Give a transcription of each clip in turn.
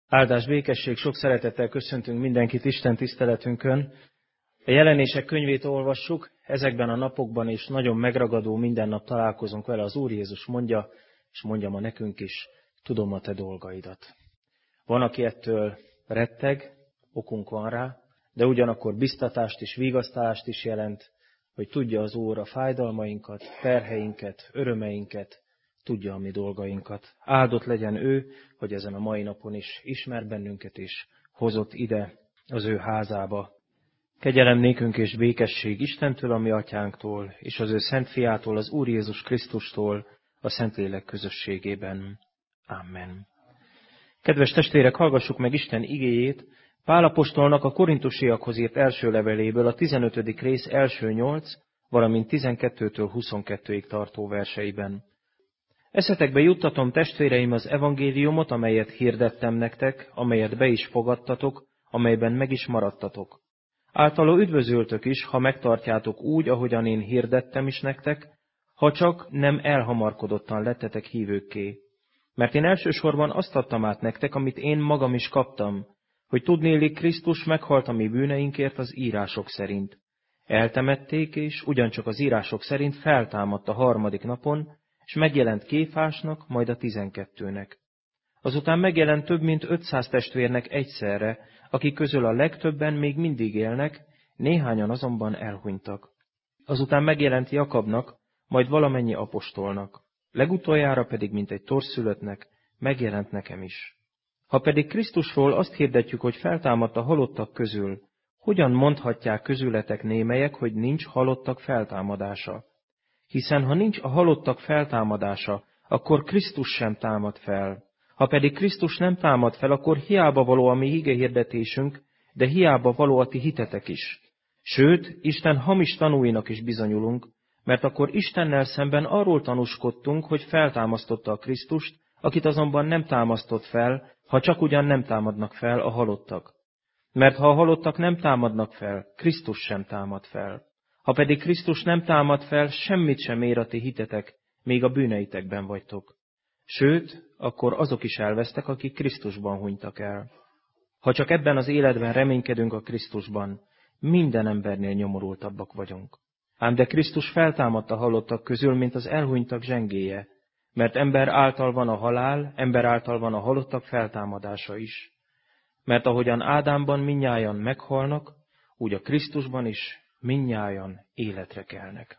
Áldás, békesség, sok szeretettel köszöntünk mindenkit Isten tiszteletünkön. A Jelenések könyvét olvassuk, ezekben a napokban is nagyon megragadó, minden nap találkozunk vele. Az Úr Jézus mondja, és mondja ma nekünk is, tudom a te dolgaidat. Van, aki ettől retteg, okunk van rá, de ugyanakkor biztatást és vigasztalást is jelent, hogy tudja az Úr a fájdalmainkat, terheinket, örömeinket, tudja a mi dolgainkat. Áldott legyen ő, hogy ezen a mai napon is ismer bennünket, és hozott ide az ő házába. Kegyelem nékünk és békesség Istentől, a mi atyánktól, és az ő szent fiától, az Úr Jézus Krisztustól, a Szentlélek közösségében. Amen. Kedves testvérek, hallgassuk meg Isten igéjét, Pál apostolnak a korintusiakhoz írt első leveléből, a 15. rész első 8, valamint 12-től 22-ig tartó verseiben. Eszetekbe juttatom, testvéreim, az evangéliumot, amelyet hirdettem nektek, amelyet be is fogadtatok, amelyben meg is maradtatok. Általa üdvözöltök is, ha megtartjátok úgy, ahogyan én hirdettem is nektek, ha csak nem elhamarkodottan lettetek hívőkké. Mert én elsősorban azt adtam át nektek, amit én magam is kaptam, hogy tudnélik, Krisztus meghalt a mi bűneinkért az írások szerint. Eltemették, és ugyancsak az írások szerint feltámadt a harmadik napon, és megjelent Kéfásnak, majd a 12-nek. Azután megjelent több mint 500 testvérnek egyszerre, akik közül a legtöbben még mindig élnek, néhányan azonban elhunytak. Azután megjelent Jakabnak, majd valamennyi apostolnak. Legutoljára pedig, mint egy torszülöttnek, megjelent nekem is. Ha pedig Krisztusról azt hirdetjük, hogy feltámadt a halottak közül, hogyan mondhatják közületek némelyek, hogy nincs halottak feltámadása? Hiszen ha nincs a halottak feltámadása, akkor Krisztus sem támad fel. Ha pedig Krisztus nem támad fel, akkor hiába való a mi igehirdetésünk, de hiába való a ti hitetek is. Sőt, Isten hamis tanúinak is bizonyulunk, mert akkor Istennel szemben arról tanúskodtunk, hogy feltámasztotta a Krisztust, akit azonban nem támasztott fel, ha csak ugyan nem támadnak fel a halottak. Mert ha a halottak nem támadnak fel, Krisztus sem támad fel. Ha pedig Krisztus nem támad fel, semmit sem ér a ti hitetek, még a bűneitekben vagytok. Sőt, akkor azok is elvesztek, akik Krisztusban hunytak el. Ha csak ebben az életben reménykedünk a Krisztusban, minden embernél nyomorultabbak vagyunk. Ám de Krisztus feltámadt a halottak közül, mint az elhunytak zsengéje, mert ember által van a halál, ember által van a halottak feltámadása is. Mert ahogyan Ádámban mindnyájan meghalnak, úgy a Krisztusban is mindnyájan életre kelnek.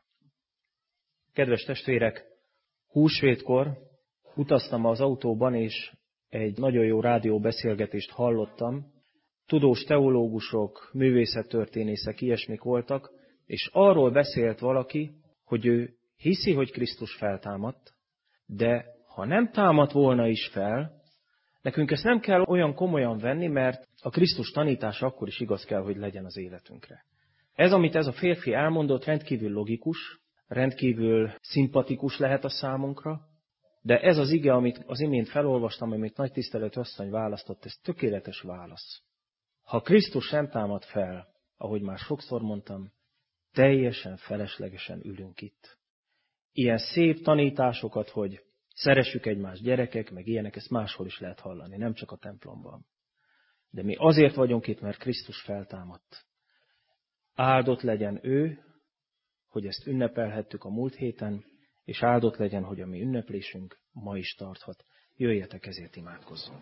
Kedves testvérek, húsvétkor utaztam az autóban, és egy nagyon jó rádióbeszélgetést hallottam. Tudós teológusok, művészettörténészek, ilyesmik voltak, és arról beszélt valaki, hogy ő hiszi, hogy Krisztus feltámadt, de ha nem támadt volna is fel, nekünk ezt nem kell olyan komolyan venni, mert a Krisztus tanítása akkor is igaz kell, hogy legyen az életünkre. Ez, amit ez a férfi elmondott, rendkívül logikus, rendkívül szimpatikus lehet a számunkra, de ez az ige, amit az imént felolvastam, amit nagy tiszteletű asszony választott, ez tökéletes válasz. Ha Krisztus nem támad fel, ahogy már sokszor mondtam, teljesen feleslegesen ülünk itt. Ilyen szép tanításokat, hogy szeressük egymást, gyerekek, meg ilyenek, ezt máshol is lehet hallani, nem csak a templomban. De mi azért vagyunk itt, mert Krisztus feltámadt. Áldott legyen ő, hogy ezt ünnepelhettük a múlt héten, és áldott legyen, hogy a mi ünneplésünk ma is tarthat. Jöjjetek, ezért imádkozzunk.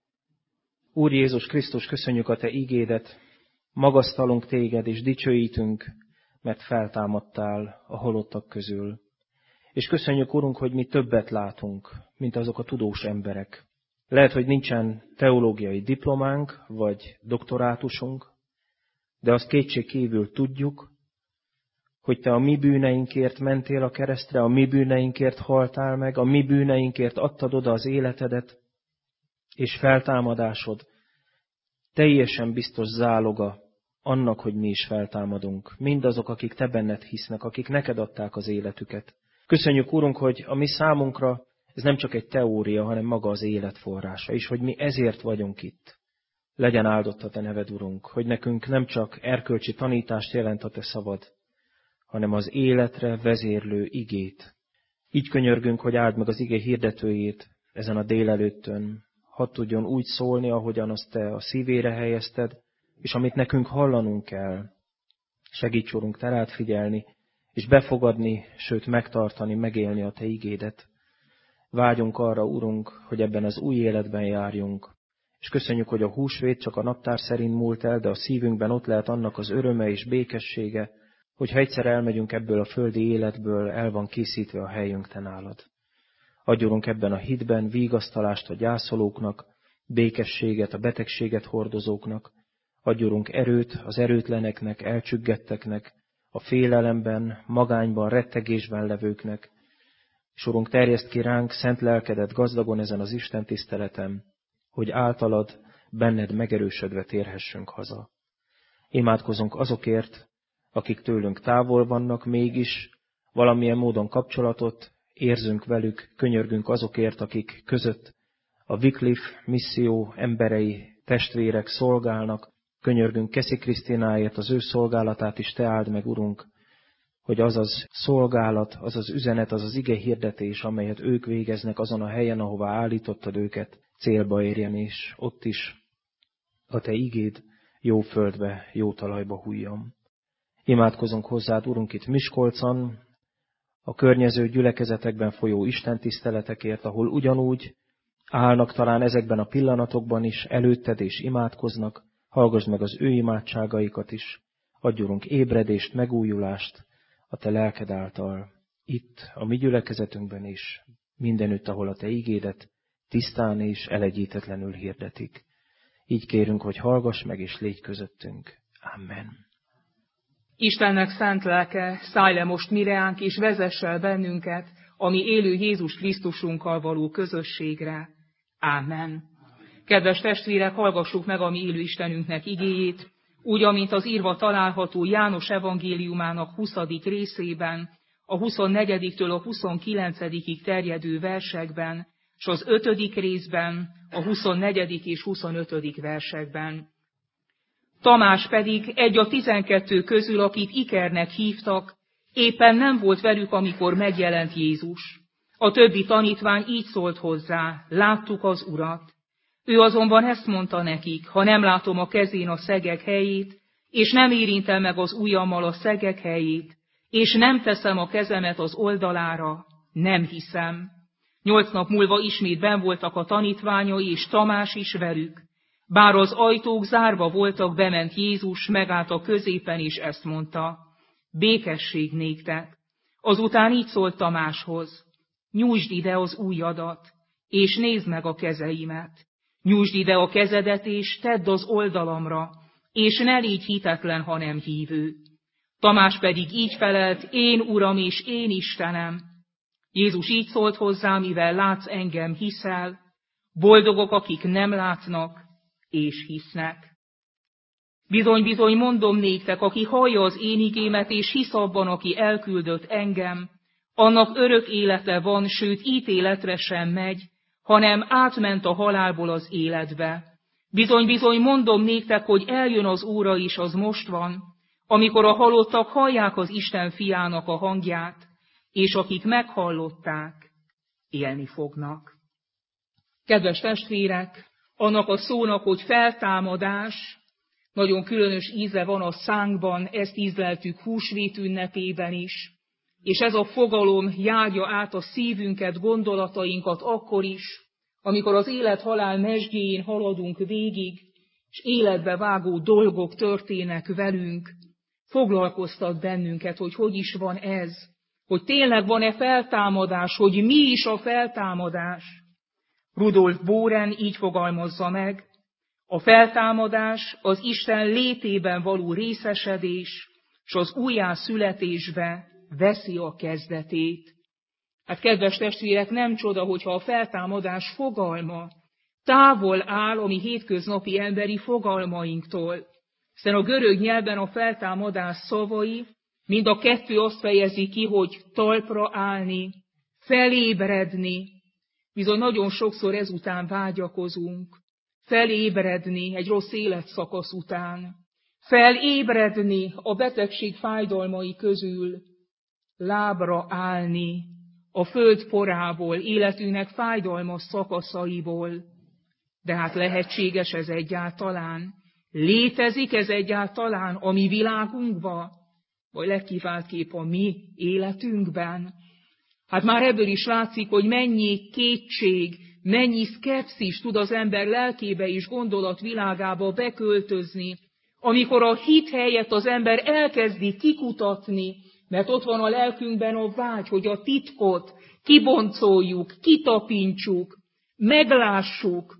Úr Jézus Krisztus, köszönjük a te ígédet, magasztalunk téged és dicsőítünk, mert feltámadtál a halottak közül. És köszönjük, Urunk, hogy mi többet látunk, mint azok a tudós emberek. Lehet, hogy nincsen teológiai diplománk, vagy doktorátusunk, de azt kétségkívül tudjuk, hogy te a mi bűneinkért mentél a keresztre, a mi bűneinkért haltál meg, a mi bűneinkért adtad oda az életedet, és feltámadásod teljesen biztos záloga annak, hogy mi is feltámadunk. Mindazok, akik te benned hisznek, akik neked adták az életüket. Köszönjük, Urunk, hogy a mi számunkra ez nem csak egy teória, hanem maga az élet forrása, és hogy mi ezért vagyunk itt. Legyen áldott a te neved, Urunk, hogy nekünk nem csak erkölcsi tanítást jelent a te szavad, hanem az életre vezérlő igét. Így könyörgünk, hogy áld meg az ige hirdetőjét ezen a délelőttön. hadd tudjon úgy szólni, ahogyan azt Te a szívére helyezted, és amit nekünk hallanunk kell. Segíts, Urunk, Te rád figyelni, és befogadni, sőt megtartani, megélni a Te igédet. Vágyunk arra, Urunk, hogy ebben az új életben járjunk. És köszönjük, hogy a húsvét csak a naptár szerint múlt el, de a szívünkben ott lehet annak az öröme és békessége, hogyha egyszer elmegyünk ebből a földi életből, el van készítve a helyünk Te nálad. Adj, Urunk, ebben a hitben vigasztalást a gyászolóknak, békességet a betegséget hordozóknak. Adj, Urunk, erőt az erőtleneknek, elcsüggetteknek, a félelemben, magányban, rettegésben levőknek. És Urunk, terjeszt ki ránk szent lelkedet gazdagon ezen az Isten tiszteleten, hogy általad, benned megerősödve térhessünk haza. Imádkozunk azokért, akik tőlünk távol vannak, mégis valamilyen módon kapcsolatot érzünk velük, könyörgünk azokért, akik között a Wycliffe misszió emberei, testvérek szolgálnak, könyörgünk Keszi Krisztináért, az ő szolgálatát is Te áld meg, Urunk, hogy az az szolgálat, az az üzenet, az az ige hirdetés, amelyet ők végeznek azon a helyen, ahová állítottad őket, célba érjen, és ott is a Te igéd jó földbe, jó talajba hújjon. Imádkozunk hozzád, Urunk, itt Miskolcon, a környező gyülekezetekben folyó istentiszteletekért, ahol ugyanúgy állnak talán ezekben a pillanatokban is előtted és imádkoznak, hallgass meg az ő imádságaikat is, adj, Urunk, ébredést, megújulást a Te lelked által, itt, a mi gyülekezetünkben is, mindenütt, ahol a Te igédet tisztán és elegyítetlenül hirdetik. Így kérünk, hogy hallgass meg és légy közöttünk. Amen. Istennek szent lelke, szállj le most mireánk, és vezess el bennünket a mi élő Jézus Krisztusunkkal való közösségre. Ámen. Kedves testvérek, hallgassuk meg a mi élő Istenünknek igéjét, úgy, amint az írva található János evangéliumának 20. részében, a 24-től a 29-ig terjedő versekben, és az 5. részben, a 24. és 25. versekben. Tamás pedig egy a 12 közül, akit Ikernek hívtak, éppen nem volt velük, amikor megjelent Jézus. A többi tanítvány így szólt hozzá: láttuk az Urat. Ő azonban ezt mondta nekik: ha nem látom a kezén a szegek helyét, és nem érintem meg az ujjammal a szegek helyét, és nem teszem a kezemet az oldalára, nem hiszem. 8 nap múlva ismét benn voltak a tanítványai, és Tamás is velük. Bár az ajtók zárva voltak, bement Jézus, megállt a középen, és ezt mondta: békesség néktek. Azután így szólt Tamáshoz: nyújtsd ide az ujjadat, és nézd meg a kezeimet. Nyújtsd ide a kezedet, és tedd az oldalamra, és ne légy hitetlen, hanem hívő. Tamás pedig így felelt: én Uram és én Istenem. Jézus így szólt hozzá: mivel látsz engem, hiszel, boldogok, akik nem látnak, és hisznek. Bizony, bizony, mondom néktek, aki hallja az én igémet, és hisz abban, aki elküldött engem, annak örök élete van, sőt, ítéletre sem megy, hanem átment a halálból az életbe. Bizony, bizony, mondom néktek, hogy eljön az óra is, az most van, amikor a halottak hallják az Isten fiának a hangját, és akik meghallották, élni fognak. Kedves testvérek, annak a szónak, hogy feltámadás, nagyon különös íze van a szánkban, ezt ízleltük húsvét ünnepében is, és ez a fogalom járja át a szívünket, gondolatainkat akkor is, amikor az élet-halál mezsdjéjén haladunk végig, és életbe vágó dolgok történnek velünk, foglalkoztat bennünket, hogy is van ez, hogy tényleg van-e feltámadás, hogy mi is a feltámadás. Rudolf Bohren így fogalmazza meg: a feltámadás az Isten létében való részesedés, és az újjászületésbe veszi a kezdetét. Hát kedves testvérek, nem csoda, hogyha a feltámadás fogalma távol áll a mi hétköznapi emberi fogalmainktól, hiszen a görög nyelven a feltámadás szavai mind a kettő azt fejezi ki, hogy talpra állni, felébredni. Bizony nagyon sokszor ezután vágyakozunk. Felébredni egy rossz életszakasz után. Felébredni a betegség fájdalmai közül. Lábra állni a föld porából, életünknek fájdalmas szakaszaiból. De hát lehetséges ez egyáltalán? Létezik ez egyáltalán a mi világunkban? Vagy legkiváltképp a mi életünkben? Hát már ebből is látszik, hogy mennyi kétség, mennyi szkepszis tud az ember lelkébe és gondolatvilágába beköltözni, amikor a hit helyett az ember elkezdi kikutatni, mert ott van a lelkünkben a vágy, hogy a titkot kiboncoljuk, kitapintsuk, meglássuk,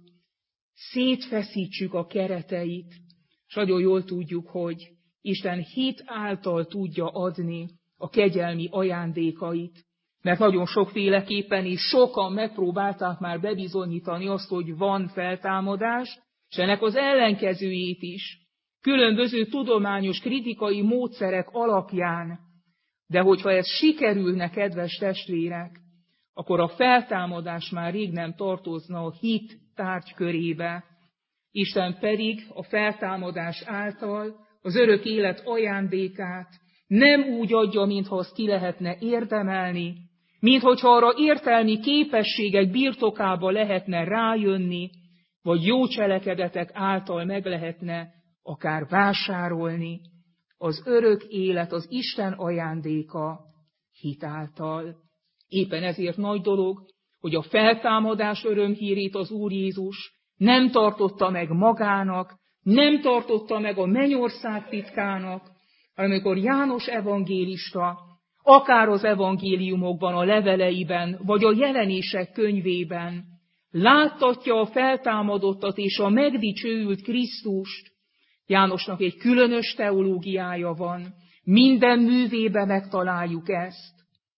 szétfeszítsük a kereteit, és nagyon jól tudjuk, hogy Isten hit által tudja adni a kegyelmi ajándékait. Mert nagyon sokféleképpen is sokan megpróbálták már bebizonyítani azt, hogy van feltámadás, és ennek az ellenkezőjét is, különböző tudományos kritikai módszerek alapján. De hogyha ez sikerülne, kedves testvérek, akkor a feltámadás már rég nem tartozna a hit tárgykörébe. Isten pedig a feltámadás által az örök élet ajándékát nem úgy adja, mintha azt ki lehetne érdemelni, minthogyha arra értelmi képességek birtokába lehetne rájönni, vagy jó cselekedetek által meg lehetne akár vásárolni. Az örök élet, az Isten ajándéka hit által. Éppen ezért nagy dolog, hogy a feltámadás örömhírét az Úr Jézus nem tartotta meg magának, nem tartotta meg a mennyország titkának, hanem amikor János evangélista, akár az evangéliumokban, a leveleiben, vagy a jelenések könyvében láttatja a feltámadottat és a megdicsőült Krisztust. Jánosnak egy különös teológiája van, minden művében megtaláljuk ezt.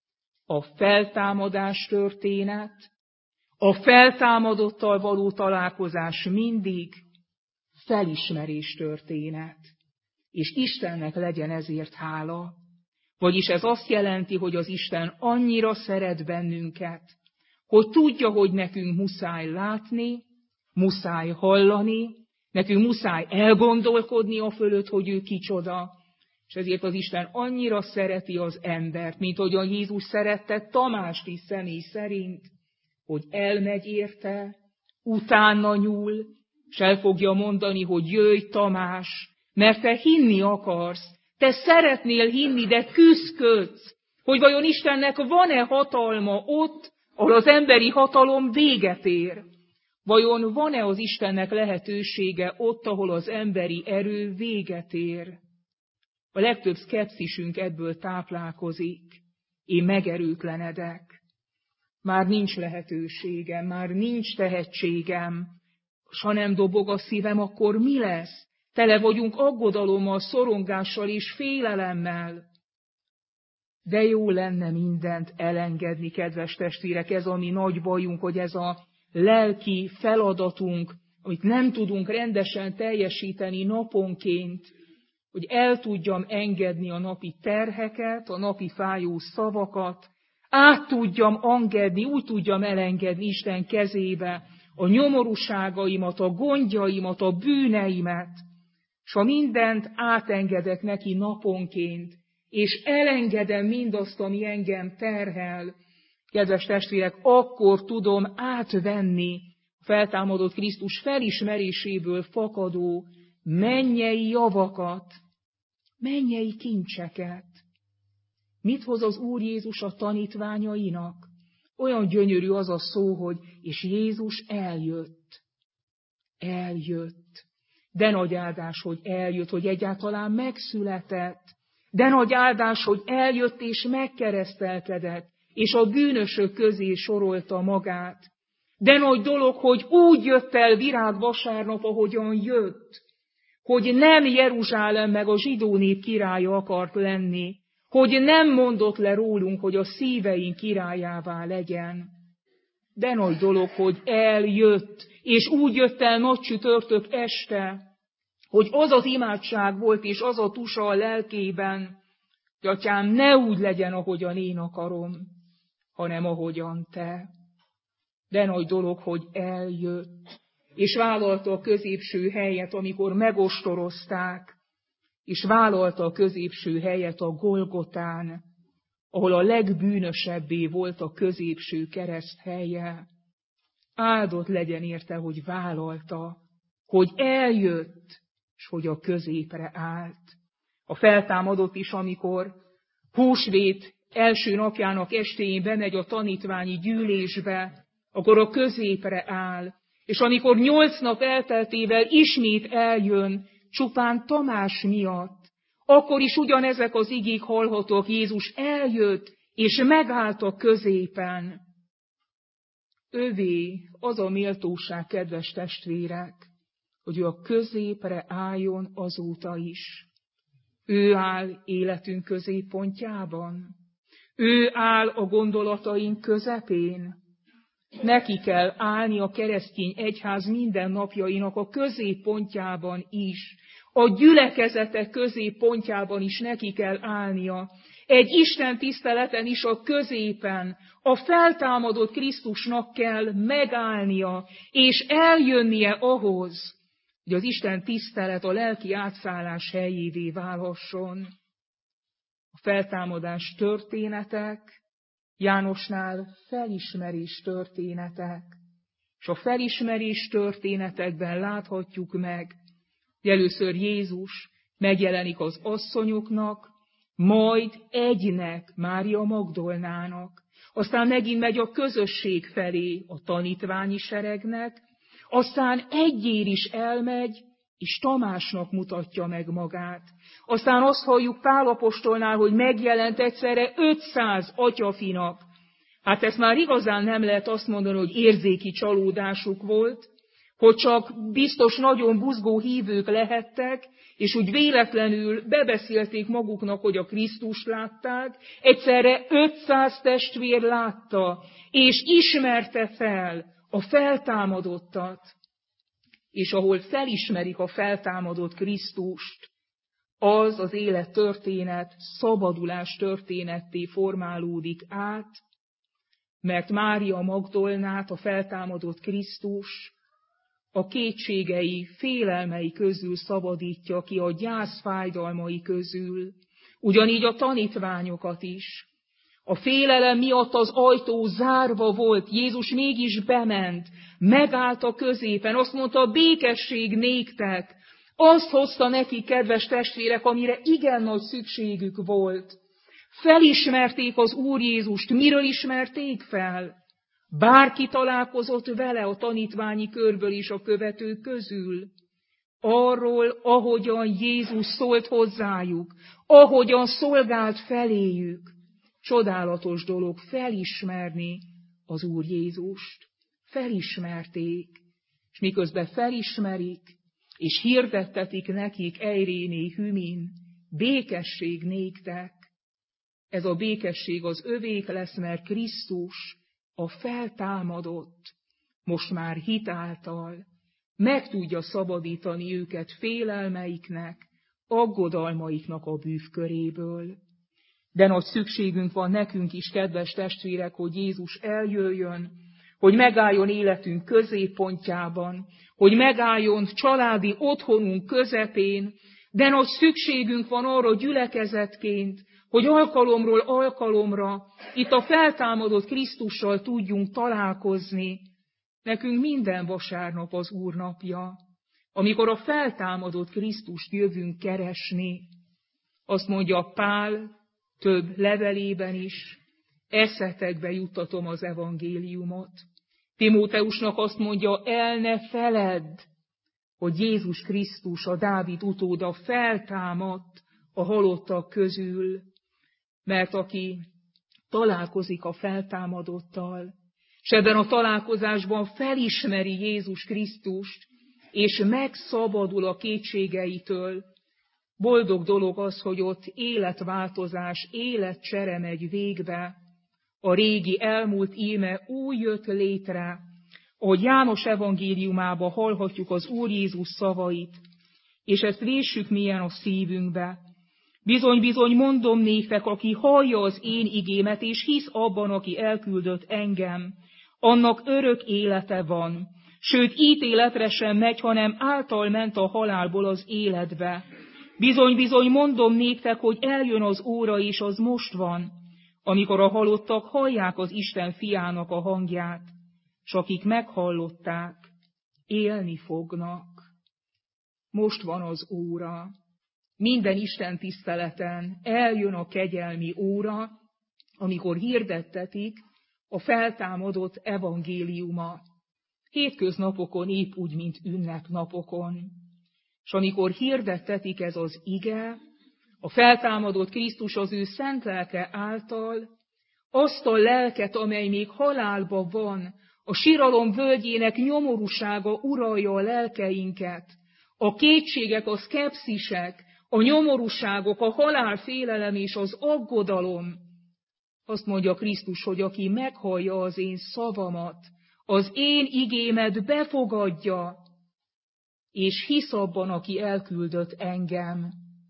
A feltámadás történet, a feltámadottal való találkozás mindig felismerés történet. És Istennek legyen ezért hála. Vagyis ez azt jelenti, hogy az Isten annyira szeret bennünket, hogy tudja, hogy nekünk muszáj látni, muszáj hallani, nekünk muszáj elgondolkodni a fölött, hogy ő kicsoda. És ezért az Isten annyira szereti az embert, mint ahogyan Jézus szerette Tamást is személy szerint, hogy elmegy érte, utána nyúl, és el fogja mondani, hogy jöjj Tamás, mert te hinni akarsz, te szeretnél hinni, de küszködsz, hogy vajon Istennek van-e hatalma ott, ahol az emberi hatalom véget ér. Vajon van-e az Istennek lehetősége ott, ahol az emberi erő véget ér? A legtöbb szkepszisünk ebből táplálkozik. Én megerőtlenedek. Már nincs lehetőségem, már nincs tehetségem. S ha nem dobog a szívem, akkor mi lesz? Tele vagyunk aggodalommal, szorongással és félelemmel. De jó lenne mindent elengedni, kedves testvérek, ez a mi nagy bajunk, hogy ez a lelki feladatunk, amit nem tudunk rendesen teljesíteni naponként, hogy el tudjam engedni a napi terheket, a napi fájó szavakat, át tudjam engedni, úgy tudjam elengedni Isten kezébe a nyomorúságaimat, a gondjaimat, a bűneimet, s ha mindent átengedek neki naponként, és elengedem mindazt, ami engem terhel, kedves testvérek, akkor tudom átvenni a feltámadott Krisztus felismeréséből fakadó mennyei javakat, mennyei kincseket. Mit hoz az Úr Jézus a tanítványainak? Olyan gyönyörű az a szó, hogy és Jézus eljött. Eljött. De nagy áldás, hogy eljött, hogy egyáltalán megszületett. De nagy áldás, hogy eljött és megkeresztelkedett, és a bűnösök közé sorolta magát. De nagy dolog, hogy úgy jött el virágvasárnap, ahogyan jött, hogy nem Jeruzsálem meg a zsidó nép királya akart lenni, hogy nem mondott le rólunk, hogy a szíveink királyává legyen. De nagy dolog, hogy eljött, és úgy jött el nagy csütörtök este, hogy az az imádság volt, és az a tusa a lelkében, hogy atyám, ne úgy legyen, ahogyan én akarom, hanem ahogyan te. De nagy dolog, hogy eljött, és vállalta a középső helyet, amikor megostorozták, és vállalta a középső helyet a Golgotán, ahol a legbűnösebbé volt a középső kereszt helye. Áldott legyen érte, hogy vállalta, hogy eljött, és hogy a középre állt. A feltámadott is, amikor húsvét első napjának estéjén bemegy a tanítványi gyűlésbe, akkor a középre áll, és amikor 8 nap elteltével ismét eljön, csupán Tamás miatt, akkor is ugyanezek az igék hallhatók, Jézus eljött, és megállt a középen. Övé az a méltóság, kedves testvérek, hogy ő a középre álljon azóta is. Ő áll életünk középpontjában. Ő áll a gondolataink közepén. Neki kell állni a keresztény egyház mindennapjainak a középpontjában is. A gyülekezetek középpontjában is neki kell állnia. Egy Isten tiszteleten is a középen, a feltámadott Krisztusnak kell megállnia, és eljönnie ahhoz, hogy az Isten tisztelet a lelki átszállás helyévé válhasson. A feltámadás történetek, Jánosnál felismerés történetek, és a felismerés történetekben láthatjuk meg, hogy először Jézus megjelenik az asszonyoknak, majd egynek, Mária Magdolnának, aztán megint megy a közösség felé a tanítványi seregnek, aztán egyér is elmegy, és Tamásnak mutatja meg magát. Aztán azt halljuk Pál apostolnál, hogy megjelent egyszerre 500 atyafinak. Hát ezt már igazán nem lehet azt mondani, hogy érzéki csalódásuk volt, hogy csak biztos nagyon buzgó hívők lehettek, és úgy véletlenül bebeszélték maguknak, hogy a Krisztust látták. Egyszerre 500 testvér látta, és ismerte fel a feltámadottat. És ahol felismerik a feltámadott Krisztust, az élettörténet szabadulás történetté formálódik át, mert Mária Magdolnát, a feltámadott Krisztus a kétségei, félelmei közül szabadítja ki, a gyász fájdalmai közül, ugyanígy a tanítványokat is. A félelem miatt az ajtó zárva volt, Jézus mégis bement, megállt a középen, azt mondta, békesség néktek. Azt hozta neki, kedves testvérek, amire igen nagy szükségük volt. Felismerték az Úr Jézust. Miről ismerték fel? Bárki találkozott vele a tanítványi körből is a követők közül. Arról, ahogyan Jézus szólt hozzájuk, ahogyan szolgált feléjük. Csodálatos dolog felismerni az Úr Jézust. Felismerték, és miközben felismerik, és hirdettetik nekik Eiréné hümin, békesség néktek. Ez a békesség az övék lesz, mert Krisztus, a feltámadott, most már hit által meg tudja szabadítani őket félelmeiknek, aggodalmaiknak a bűvköréből. De nagy szükségünk van nekünk is, kedves testvérek, hogy Jézus eljöjjön, hogy megálljon életünk középpontjában, hogy megálljon családi otthonunk közepén, de nagy szükségünk van arra gyülekezetként, hogy alkalomról alkalomra itt a feltámadott Krisztussal tudjunk találkozni. Nekünk minden vasárnap az Úr napja, amikor a feltámadott Krisztust jövünk keresni. Azt mondja Pál több levelében is, eszetekbe juttatom az evangéliumot. Timóteusnak azt mondja, el ne feledd, hogy Jézus Krisztus, a Dávid utóda feltámadt a halottak közül, mert aki találkozik a feltámadottal, és ebben a találkozásban felismeri Jézus Krisztust, és megszabadul a kétségeitől, boldog dolog az, hogy ott életváltozás, életcsere megy végbe, a régi elmúlt íme új jött létre, ahogy János evangéliumában hallhatjuk az Úr Jézus szavait, és ezt véssük mélyen a szívünkbe. Bizony, bizony, mondom néktek, aki hallja az én igémet, és hisz abban, aki elküldött engem, annak örök élete van, sőt, ítéletre sem megy, hanem által ment a halálból az életbe. Bizony, bizony, mondom néktek, hogy eljön az óra, és az most van, amikor a halottak hallják az Isten fiának a hangját, s akik meghallották, élni fognak. Most van az óra. Minden Isten tiszteleten eljön a kegyelmi óra, amikor hirdettetik a feltámadott evangéliuma. Hétköznapokon épp úgy, mint ünnepnapokon. És amikor hirdettetik ez az ige, a feltámadott Krisztus az ő szent lelke által, azt a lelket, amely még halálban van, a síralom völgyének nyomorúsága uralja a lelkeinket, a kétségek, a szkepszisek, a nyomorúságok, a halálfélelem és az aggodalom. Azt mondja Krisztus, hogy aki meghallja az én szavamat, az én igémet befogadja, és hisz abban, aki elküldött engem,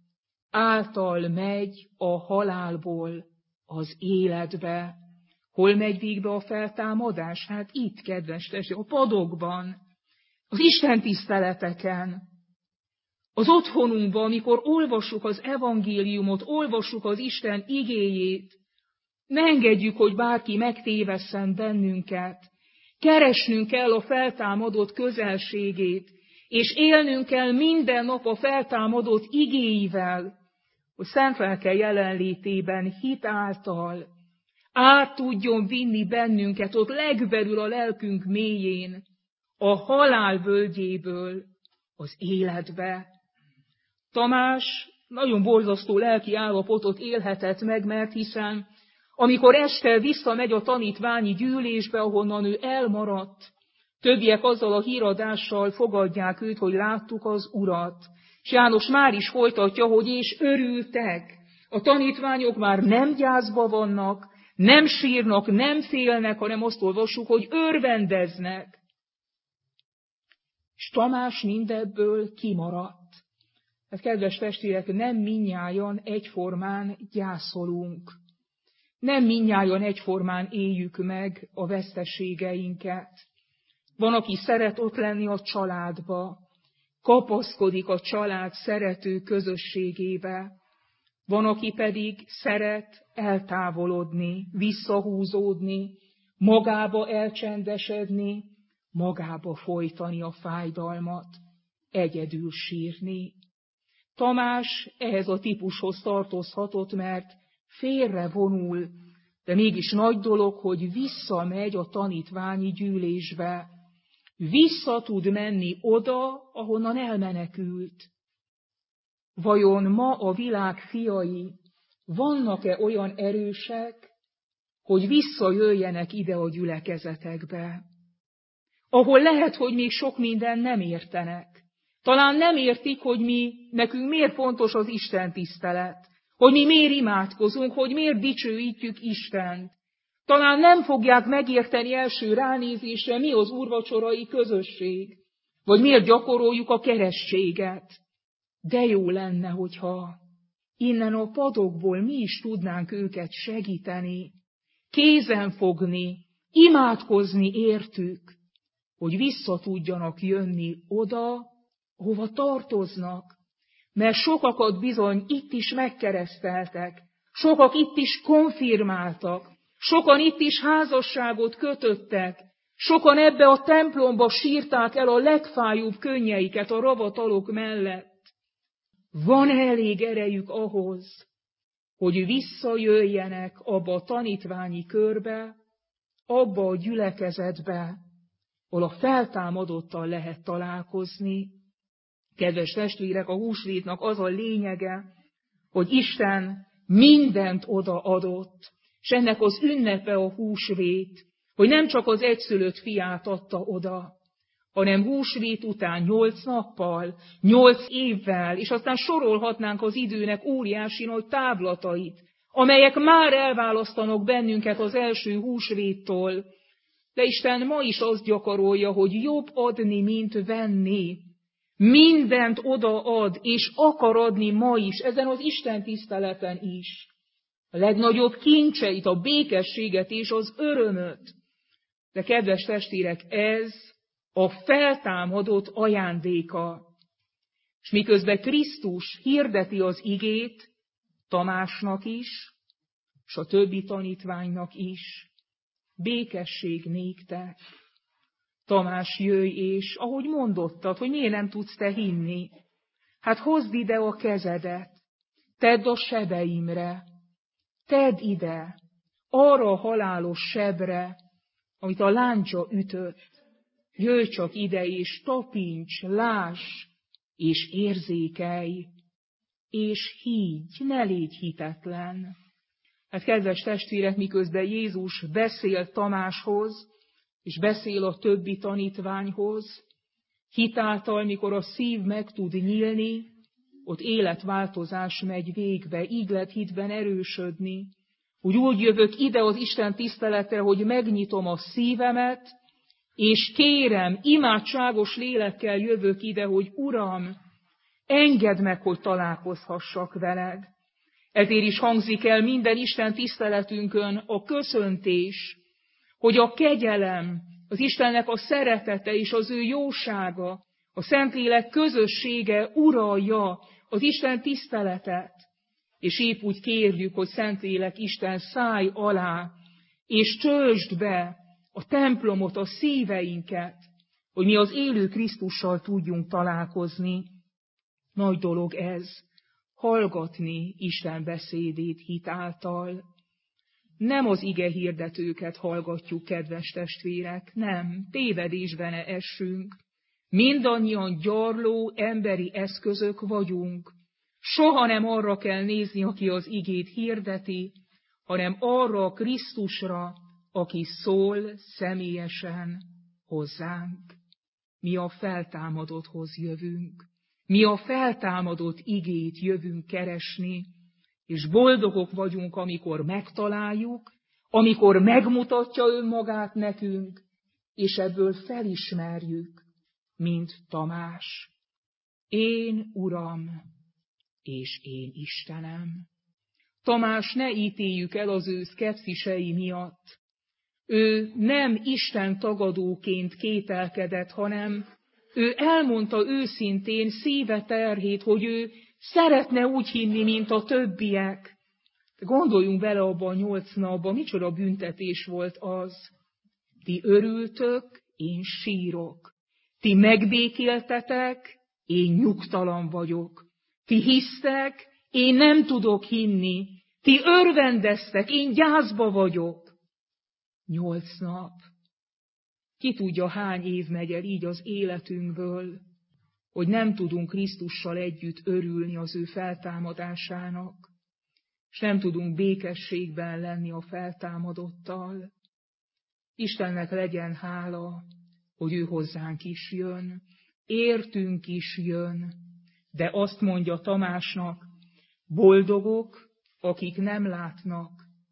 által megy a halálból az életbe. Hol megy végbe a feltámadás? Hát itt, kedves testvérek, a padokban, az Isten tiszteleteken, az otthonunkban, amikor olvassuk az evangéliumot, olvassuk az Isten igéjét, ne engedjük, hogy bárki megtévesszen bennünket. Keresnünk kell a feltámadott közelségét, és élnünk kell minden nap a feltámadott igéivel, hogy szent lelke jelenlétében hit által át tudjon vinni bennünket ott legbelül a lelkünk mélyén, a halál völgyéből az életbe. Tamás nagyon borzasztó lelki állapotot élhetett meg, mert hiszen amikor este visszamegy a tanítványi gyűlésbe, ahonnan ő elmaradt, többiek azzal a híradással fogadják őt, hogy láttuk az Urat. És János már is folytatja, hogy és örültek. A tanítványok már nem gyászba vannak, nem sírnak, nem félnek, hanem azt olvassuk, hogy örvendeznek. És Tamás mindebből kimaradt. Hát kedves testvérek, nem mindnyájan egyformán gyászolunk. Nem mindnyájan egyformán éljük meg a veszteségeinket. Van, aki szeret ott lenni a családba, kapaszkodik a család szerető közösségébe. Van, aki pedig szeret eltávolodni, visszahúzódni, magába elcsendesedni, magába folytani a fájdalmat, egyedül sírni. Tamás ehhez a típushoz tartozhatott, mert félre vonul, de mégis nagy dolog, hogy visszamegy a tanítványi gyűlésbe. Vissza tud menni oda, ahonnan elmenekült. Vajon ma a világ fiai vannak-e olyan erősek, hogy visszajöjjenek ide a gyülekezetekbe? Ahol lehet, hogy még sok minden nem értenek. Talán nem értik, hogy nekünk miért fontos az Isten tisztelet, hogy mi miért imádkozunk, hogy miért dicsőítjük Istent. Talán nem fogják megérteni első ránézésre, mi az úrvacsorai közösség, vagy miért gyakoroljuk a keresztséget. De jó lenne, hogyha innen a padokból mi is tudnánk őket segíteni, kézen fogni, imádkozni értük, hogy vissza tudjanak jönni oda, hova tartoznak. Mert sokakat bizony itt is megkereszteltek, sokak itt is konfirmáltak, sokan itt is házasságot kötöttek, sokan ebbe a templomba sírták el a legfájóbb könnyeiket a ravatalok mellett. Van elég erejük ahhoz, hogy visszajöjjenek abba a tanítványi körbe, abba a gyülekezetbe, ahol a feltámadottal lehet találkozni. Kedves testvérek, a húsvétnak az a lényege, hogy Isten mindent odaadott, és ennek az ünnepe a húsvét, hogy nem csak az egyszülött fiát adta oda, hanem húsvét után 8 nappal, 8 évvel, és aztán sorolhatnánk az időnek óriási nagy távlatait, amelyek már elválasztanak bennünket az első húsvéttól. De Isten ma is azt gyakorolja, hogy jobb adni, mint venni. Mindent odaad, és akar adni ma is, ezen az Isten tiszteleten is. A legnagyobb kincseit, a békességet és az örömöt. De kedves testvérek, ez a feltámadott ajándéka. És miközben Krisztus hirdeti az igét Tamásnak is, és a többi tanítványnak is, békesség néktek. Tamás, jöjj, és ahogy mondottad, hogy miért nem tudsz te hinni, hát hozd ide a kezedet, tedd a sebeimre, tedd ide, arra a halálos sebre, amit a láncsa ütött. Jöjj csak ide, és tapints, láss, és érzékelj, és higgy, ne légy hitetlen. Hát kedves testvérek, miközben Jézus beszél Tamáshoz, és beszél a többi tanítványhoz, hitáltal, mikor a szív meg tud nyílni, ott életváltozás megy végbe, így lehet hitben erősödni. Úgy jövök ide az Isten tiszteletre, hogy megnyitom a szívemet, és kérem, imádságos lélekkel jövök ide, hogy Uram, engedd meg, hogy találkozhassak veled. Ezért is hangzik el minden Isten tiszteletünkön a köszöntés, hogy a kegyelem, az Istennek a szeretete és az ő jósága, a Szentlélek közössége uralja az Isten tiszteletet. És épp úgy kérjük, hogy Szentlélek Isten szállj alá, és töltsd be a templomot, a szíveinket, hogy mi az élő Krisztussal tudjunk találkozni. Nagy dolog ez, hallgatni Isten beszédét hit által. Nem az ige hirdetőket hallgatjuk, kedves testvérek, nem, tévedésben essünk. Mindannyian gyarló emberi eszközök vagyunk. Soha nem arra kell nézni, aki az igét hirdeti, hanem arra a Krisztusra, aki szól személyesen hozzánk. Mi a feltámadotthoz jövünk. Mi a feltámadott igét jövünk keresni, és boldogok vagyunk, amikor megtaláljuk, amikor megmutatja önmagát nekünk, és ebből felismerjük, mint Tamás. Én Uram, és én Istenem. Tamás, ne ítéljük el az ő szkepszisei miatt. Ő nem Isten tagadóként kételkedett, hanem ő elmondta őszintén szíve terhét, hogy ő szeretne úgy hinni, mint a többiek. Gondoljunk bele abba a 8 napba, micsoda büntetés volt az. Ti örültök, én sírok. Ti megbékéltetek, én nyugtalan vagyok. Ti hisztek, én nem tudok hinni. Ti örvendeztek, én gyászba vagyok. 8 nap. Ki tudja, hány év megy el így az életünkből, hogy nem tudunk Krisztussal együtt örülni az ő feltámadásának, és nem tudunk békességben lenni a feltámadottal. Istennek legyen hála, hogy ő hozzánk is jön, értünk is jön, de azt mondja Tamásnak, boldogok, akik nem látnak,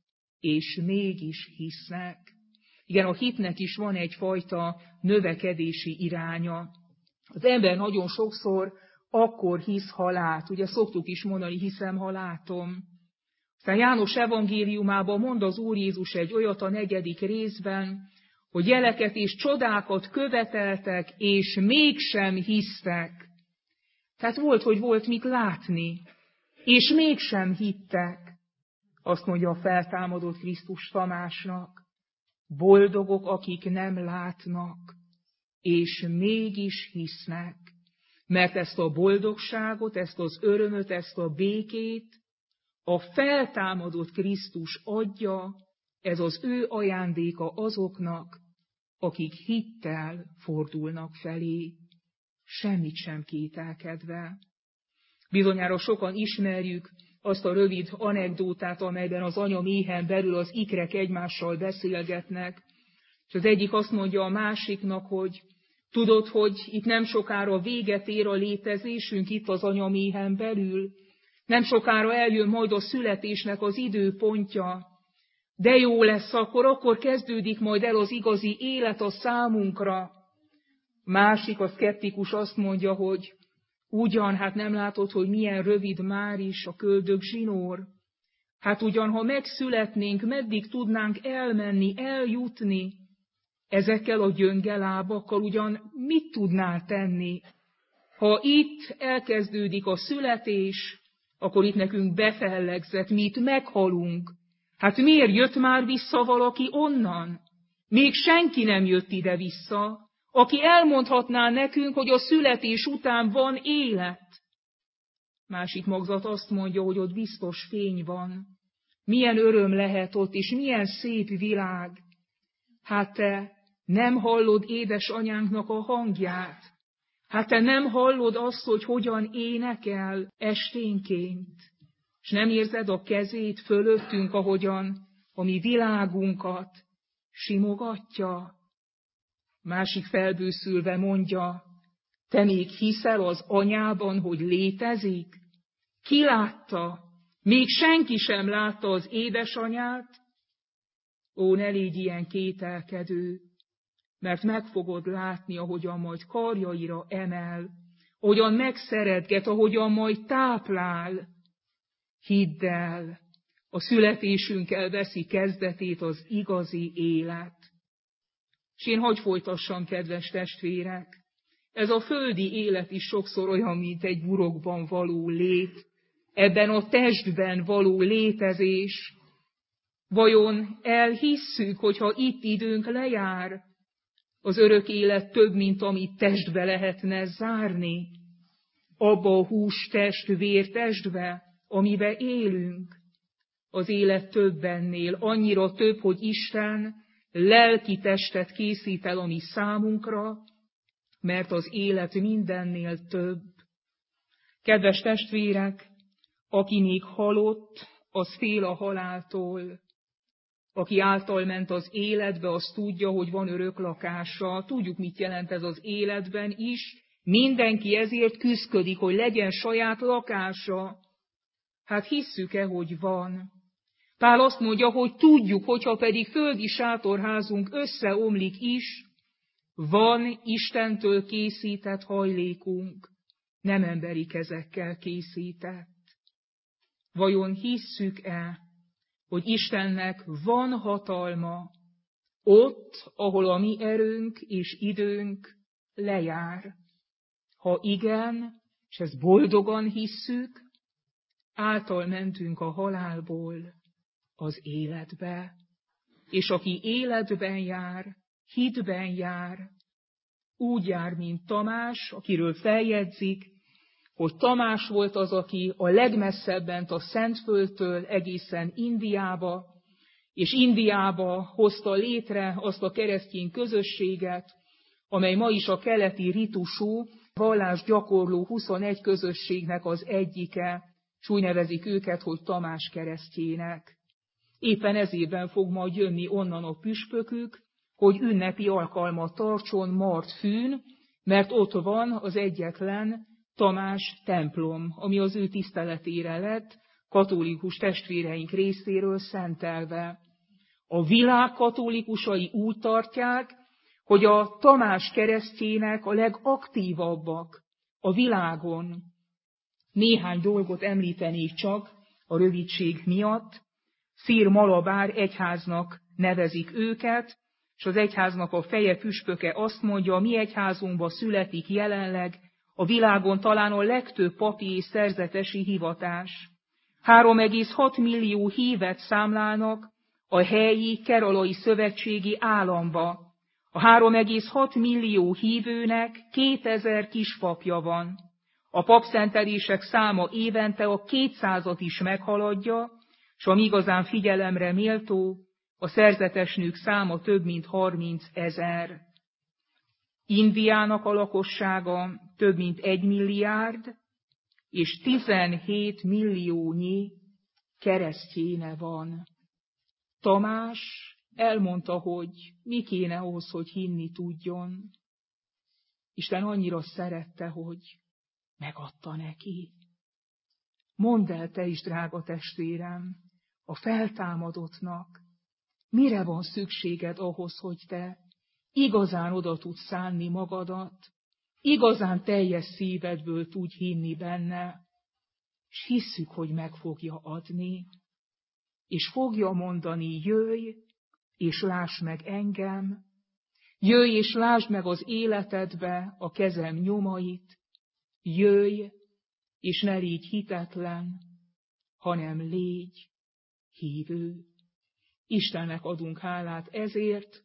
és mégis hisznek. Igen, a hitnek is van egyfajta növekedési iránya. Az ember nagyon sokszor akkor hisz, ha lát. Ugye szoktuk is mondani, hiszem, ha látom. Aztán János evangéliumában mond az Úr Jézus egy olyat a 4. részben, hogy jeleket és csodákat követeltek, és mégsem hisztek. Tehát hogy volt mit látni, és mégsem hittek. Azt mondja a feltámadott Krisztus Tamásnak, boldogok, akik nem látnak, és mégis hisznek, mert ezt a boldogságot, ezt az örömöt, ezt a békét a feltámadott Krisztus adja, ez az ő ajándéka azoknak, akik hittel fordulnak felé, semmit sem kételkedve. Bizonyára sokan ismerjük azt a rövid anekdótát, amelyben az anya méhen belül az ikrek egymással beszélgetnek, és az egyik azt mondja a másiknak, hogy tudod, hogy itt nem sokára véget ér a létezésünk itt az anya méhen belül, nem sokára eljön majd a születésnek az időpontja, de jó lesz akkor kezdődik majd el az igazi élet a számunkra. Másik, a szkeptikus azt mondja, hogy ugyan, hát nem látod, hogy milyen rövid már is a köldög zsinór? Hát ugyan, ha megszületnénk, meddig tudnánk elmenni, eljutni? Ezekkel a gyönge lábakkal ugyan mit tudnál tenni? Ha itt elkezdődik a születés, akkor itt nekünk befellegzett, mi itt meghalunk. Hát miért jött már vissza valaki onnan? Még senki nem jött ide vissza. aki elmondhatná nekünk, hogy a születés után van élet. Másik magzat azt mondja, hogy ott biztos fény van. Milyen öröm lehet ott, és milyen szép világ. Hát te nem hallod édesanyánknak a hangját? Hát te nem hallod azt, hogy hogyan énekel esténként? És nem érzed a kezét fölöttünk, ahogyan a mi világunkat simogatja? Másik felbőszülve mondja, te még hiszel az anyában, hogy létezik? Ki látta? Még senki sem látta az édesanyát? Ó, ne légy ilyen kételkedő, mert meg fogod látni, ahogyan majd karjaira emel, ahogyan megszeretget, ahogyan majd táplál. Hidd el, a születésünkkel veszi kezdetét az igazi élet. És én hadd folytassam, kedves testvérek, ez a földi élet is sokszor olyan, mint egy burokban való lét, ebben a testben való létezés. Vajon elhisszük, hogyha itt időnk lejár, az örök élet több, mint amit testbe lehetne zárni, abba a hústest, vértestbe, amibe élünk. Az élet több ennél, annyira több, hogy Isten lelki testet készít el a mi számunkra, mert az élet mindennél több. Kedves testvérek, aki még halott, az fél a haláltól. Aki által ment az életbe, az tudja, hogy van örök lakása. Tudjuk, mit jelent ez az életben is. Mindenki ezért küszködik, hogy legyen saját lakása. Hát hisszük-e, hogy van? Pál azt mondja, hogy tudjuk, hogyha pedig földi sátorházunk összeomlik is, van Istentől készített hajlékunk, nem emberi kezekkel készített. Vajon hisszük-e, hogy Istennek van hatalma ott, ahol a mi erőnk és időnk lejár? Ha igen, és ezt boldogan hisszük, által mentünk a halálból az életbe. És aki életben jár, hitben jár, úgy jár, mint Tamás, akiről feljegyzik, hogy Tamás volt az, aki a legmesszebben a Szentföldtől egészen Indiába, és Indiába hozta létre azt a keresztény közösséget, amely ma is a keleti ritusú, vallásgyakorló 21 közösségnek az egyike, és úgy nevezik őket, hogy Tamás keresztjének. Éppen ezében fog majd jönni onnan a püspökük, hogy ünnepi alkalmat tartson Martfűn, mert ott van az egyetlen Tamás templom, ami az ő tiszteletére lett, katolikus testvéreink részéről szentelve. A világ katolikusai úgy tartják, hogy a Tamás keresztjének a legaktívabbak a világon. Néhány dolgot említenék csak a rövidség miatt. Szír Malabár egyháznak nevezik őket, és az egyháznak a feje püspöke azt mondja, a mi egyházunkba születik jelenleg a világon talán a legtöbb papi és szerzetesi hivatás. 3,6 millió hívet számlálnak a helyi keralai szövetségi államba. A 3,6 millió hívőnek 2000 kispapja van. A papszentelések száma évente a 200-at is meghaladja, és ami igazán figyelemre méltó, a szerzetes nők száma több mint 30 000. Indiának a lakossága több mint 1 milliárd, és 17 milliónyi keresztjéne van. Tamás elmondta, hogy mi kéne ahhoz, hogy hinni tudjon. Isten annyira szerette, hogy megadta neki. Mondd el te is, drága testvérem, a feltámadottnak, mire van szükséged ahhoz, hogy te igazán oda tudsz szánni magadat, igazán teljes szívedből tudj hinni benne, és hisszük, hogy meg fogja adni, és fogja mondani, jöjj, és lásd meg engem, jöjj, és lásd meg az életedbe a kezem nyomait, jöjj, és ne légy hitetlen, hanem légy hívő. Istennek adunk hálát ezért,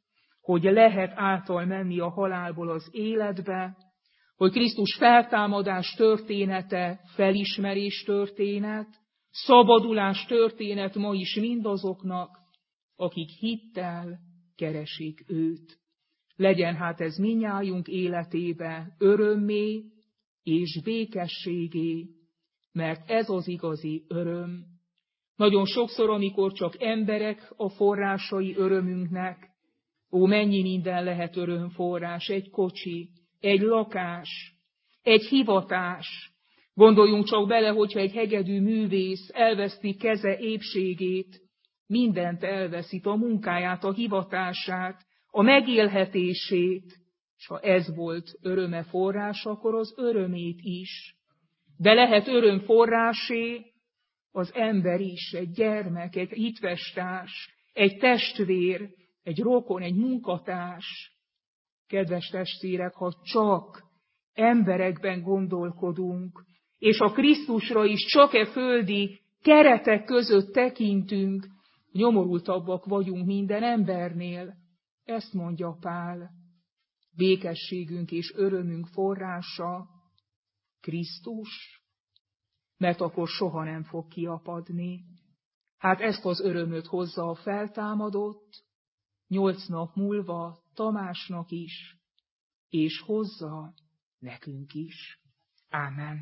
hogy lehet által menni a halálból az életbe, hogy Krisztus feltámadás története felismerés történet, szabadulás történet ma is mindazoknak, akik hittel keresik őt. Legyen hát ez mindnyájunk életébe örömmé és békességé, mert ez az igazi öröm. Nagyon sokszor, amikor csak emberek a forrásai örömünknek, mennyi minden lehet örömforrás, egy kocsi, egy lakás, egy hivatás. Gondoljunk csak bele, hogyha egy hegedű művész elveszti keze épségét, mindent elveszít, a munkáját, a hivatását, a megélhetését, és ha ez volt öröme forrás, akkor az örömét is. De lehet örömforrásé az ember is, egy gyermek, egy hitvestárs, egy testvér, egy rokon, egy munkatárs. Kedves testvérek, ha csak emberekben gondolkodunk, és a Krisztusra is csak e földi keretek között tekintünk, nyomorultabbak vagyunk minden embernél. Ezt mondja Pál. Békességünk és örömünk forrása Krisztus, mert akkor soha nem fog kiapadni. Hát ezt az örömöt hozza a feltámadott, 8 nap múlva Tamásnak is, és hozza nekünk is. Ámen.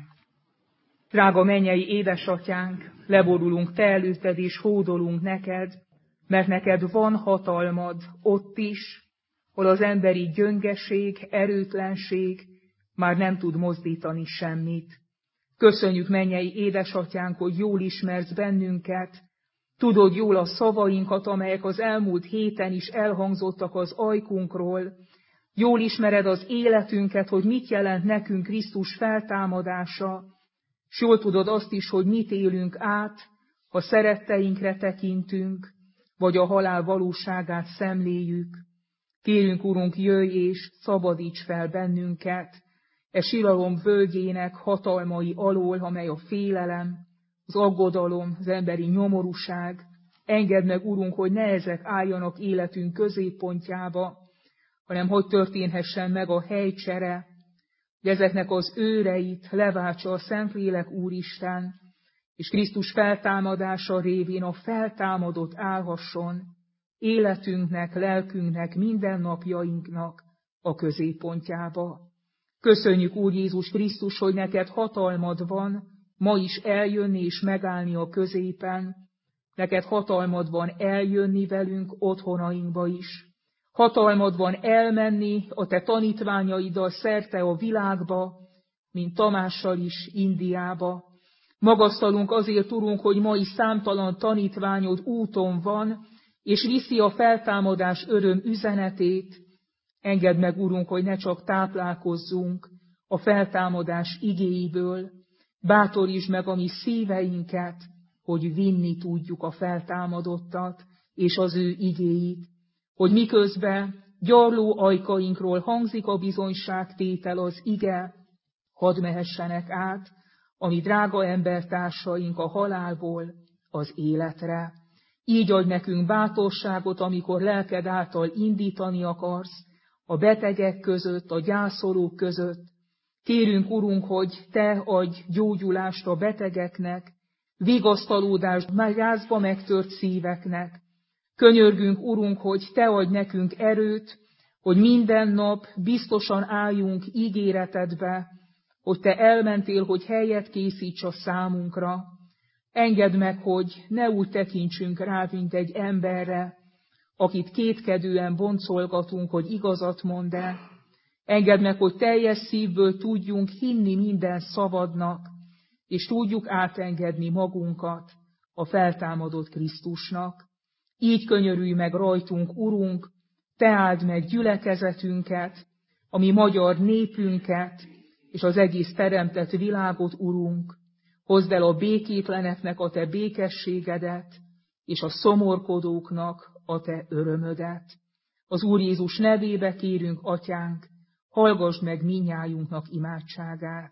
Drága mennyei édesatyánk, leborulunk te előtted, és hódolunk neked, mert neked van hatalmad ott is, hol az emberi gyöngeség, erőtlenség már nem tud mozdítani semmit. Köszönjük, mennyei édesatyánk, hogy jól ismersz bennünket, tudod jól a szavainkat, amelyek az elmúlt héten is elhangzottak az ajkunkról, jól ismered az életünket, hogy mit jelent nekünk Krisztus feltámadása, s jól tudod azt is, hogy mit élünk át, ha szeretteinkre tekintünk, vagy a halál valóságát szemléljük. Kérünk, Urunk, jöjj és szabadíts fel bennünket, e síralom völgyének hatalmai alól, amely a félelem, az aggodalom, az emberi nyomorúság. Engedd meg, Urunk, hogy ne ezek álljanak életünk középpontjába, hanem hogy történhessen meg a helycsere, hogy ezeknek az őreit leváltsa a Szentlélek Úristen, és Krisztus feltámadása révén a feltámadott állhasson életünknek, lelkünknek, mindennapjainknak a középpontjába. Köszönjük, Úr Jézus Krisztus, hogy neked hatalmad van ma is eljönni és megállni a középen. Neked hatalmad van eljönni velünk otthonainkba is. Hatalmad van elmenni a te tanítványaiddal szerte a világba, mint Tamással is Indiába. Magasztalunk azért, Urunk, hogy ma is számtalan tanítványod úton van, és viszi a feltámadás öröm üzenetét. Engedd meg, Urunk, hogy ne csak táplálkozzunk a feltámadás igéiből, bátorítsd meg a mi szíveinket, hogy vinni tudjuk a feltámadottat és az ő igéit, hogy miközben gyarló ajkainkról hangzik a bizonyságtétel, az ige, hadd mehessenek át a mi drága embertársaink a halálból az életre. Így adj nekünk bátorságot, amikor lelked által indítani akarsz, a betegek között, a gyászolók között. Kérünk, Urunk, hogy te adj gyógyulást a betegeknek, vigasztalódást gyászba megtört szíveknek. Könyörgünk, Urunk, hogy te adj nekünk erőt, hogy minden nap biztosan álljunk ígéretedbe, hogy te elmentél, hogy helyet készíts a számunkra. Engedd meg, hogy ne úgy tekintsünk rá, mint egy emberre, akit kétkedően boncolgatunk, hogy igazat mond-e. Engedd meg, hogy teljes szívből tudjunk hinni minden szavadnak, és tudjuk átengedni magunkat a feltámadott Krisztusnak. Így könyörülj meg rajtunk, Urunk, te áld meg gyülekezetünket, a mi magyar népünket, és az egész teremtett világot, Urunk. Hozd el a békétleneknek a te békességedet, és a szomorkodóknak a te örömödet. Az Úr Jézus nevébe kérünk, Atyánk, hallgassd meg mindnyájunknak imádságát.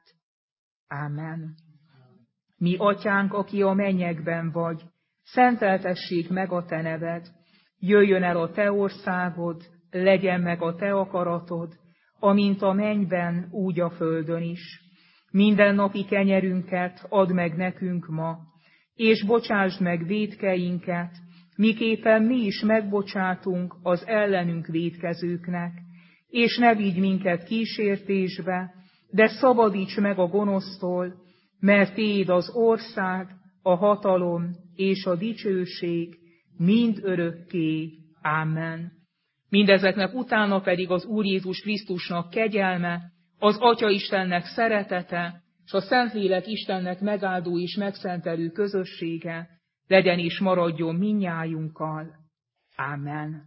Ámen. Mi, Atyánk, aki a mennyekben vagy, szenteltessék meg a te neved, jöjjön el a te országod, legyen meg a te akaratod, amint a mennyben, úgy a földön is. Mindennapi kenyerünket add meg nekünk ma, és bocsásd meg vétkeinket, miképpen mi is megbocsátunk az ellenünk vétkezőknek, és ne vigy minket kísértésbe, de szabadíts meg a gonosztól, mert tiéd az ország, a hatalom és a dicsőség mind örökké. Amen. Mindezeknek utána pedig az Úr Jézus Krisztusnak kegyelme, az Atya Istennek szeretete, és a Szentlélek Istennek megáldó és megszentelő közössége legyen és maradjon mindnyájunkkal. Amen.